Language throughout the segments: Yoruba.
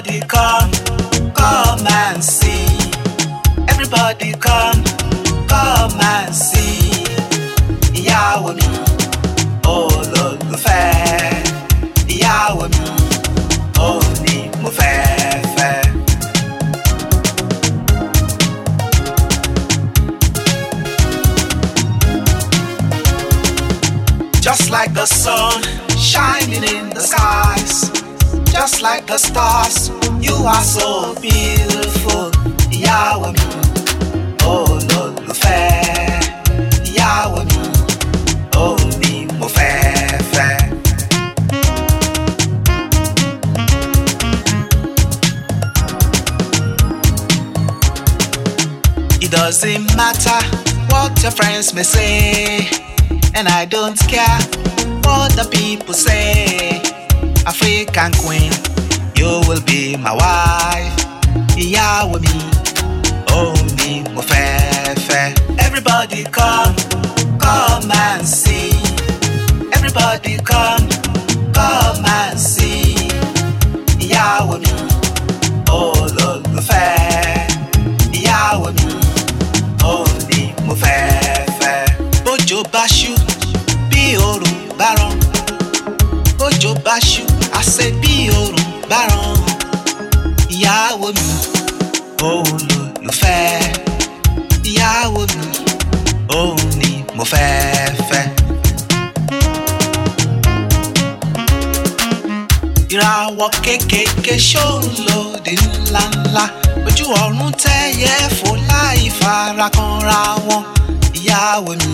Everybody come, come and see. Everybody come, come and see. Ìyàwó mi, olólùfẹ́. Ìyàwó mi, ó ní mo fẹ́ fẹ́. Just like the sun shining in the skies, just like the stars, you are so beautiful. Ìyàwó mi, olólùfẹ́. Ìyàwó mi, ó ní mo fẹ́ fẹ́. It doesn't matter what your friends may say, and I don't care what the people say. African queen, you will be my wife. Ìyàwó mi, ó ní mo fẹ́ fẹ́. Everybody come, come and see. Everybody come, come and see. Ìyàwó mi, olólùfẹ́. Ìyàwó mi, ó ní mo fẹ́ fẹ́. Bójò bá ṣú, bí oòrùn bá ràn. Bójò bá ṣú, àṣẹ bí oòrùn bá ràn. Ìyàwó mi, olólùfẹ́. Ìyàwó mi, ó ní mo fẹ́ fẹ́. Ìràwọ̀ kékèké ṣóńlódì ńláńlá, ojú ọ̀run tẹ́yẹ fò láì farakanra wọn. Ìyàwó mi,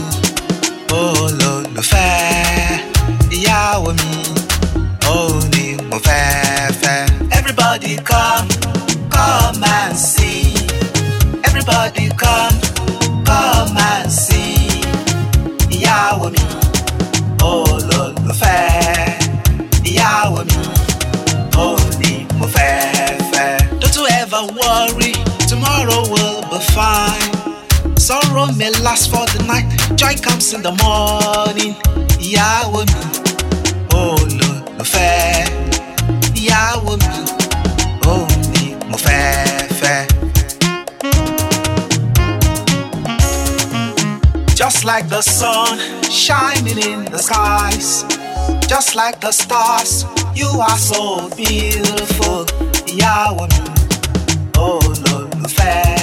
olólùfẹ́. Ìyàwó mi, ó ní mo fẹ́ fẹ́. Everybody come, come and see. Everybody come, come and see. Ìyàwó mi, olólùfẹ́. Ìyàwó mi, ó ní mo fẹ́ fẹ́. Don't you ever worry, tomorrow will be fine. Sorrow may last for the night, joy comes in the morning. Ìyàwó mi, olólùfẹ́. Ìyàwó mi, ó ní mo fẹ́ fẹ́. Just like the sun shining in the skies, just like the stars, you are so beautiful. Ìyàwó mi, olólùfẹ́.